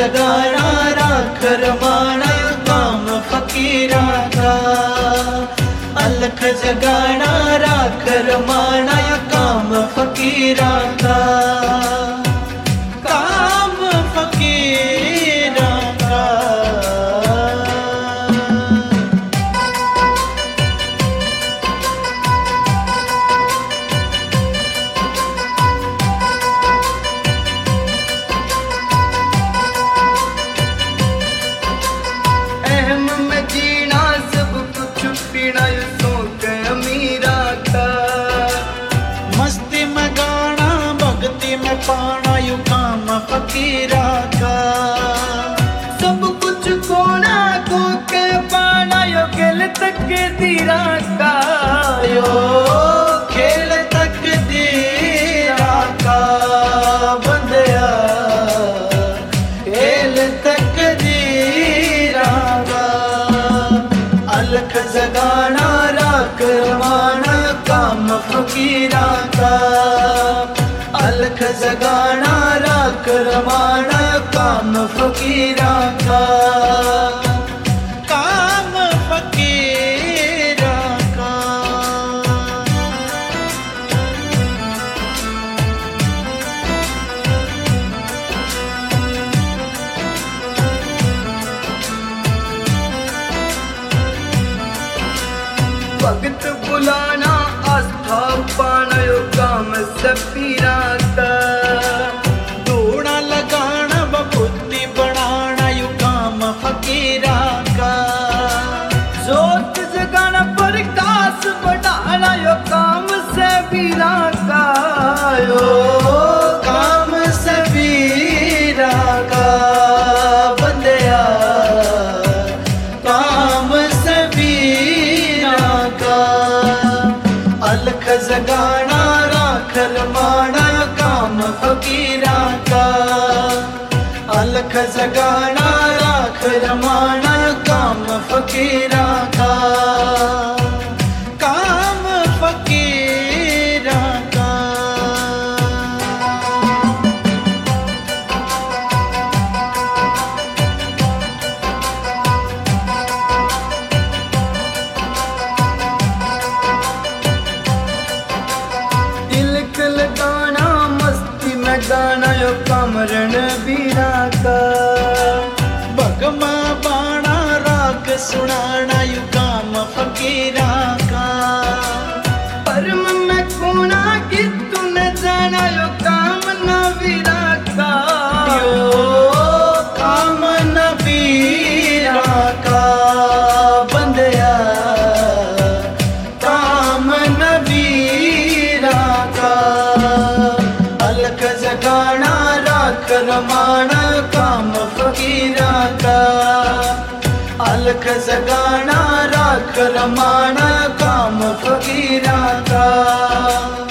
जगाना राख रमाना काम फकीरा का। अलख जगाना राख रमाना काम फकीरा का, काम फकीरा का। अहम में जीना सब कुछ पीना शौक अमीरा का। मस्ती में गाना भक्ति में पाना यू काम फकीरा का। सब कुछ कोना को के पाना यो खेल तक दीरा का। यो खेल तक दीरा का बंदया, खेल तक दीरा का। अलख जगाना राख रमाना काम फकीरा का। अलख जगाना राख रमाना काम फकीरा का, काम फकीरा का। भगत बुलाना आस्था पाना यो काम सफीरा का। दूड़ा लगाना बुद्धि बनाना यू काम फकीरा का। जोत जगाना प्रकाश बढ़ाना यो काम सफीरा का। यो काम सबीरा का बंदया, काम सबीरा का। अलख जगाना राख रमाना काम फकीरा का। अलख जगाना राख रमाना काम फकीरा का, काम फकीरा का। तिलक लगाना मस्ती में गाना यो काम रणबीरा का। भगमा बाणा राग सुनाना यू काम फकीरा का। परम में कोना की तूने जाना यो काम नबीरा का। यो काम नबीरा का बंदया, काम नबीरा का। अलख जगाना राख रमाना काम फकीरा का। अलख जगाना राख रमाना काम फकीरा का।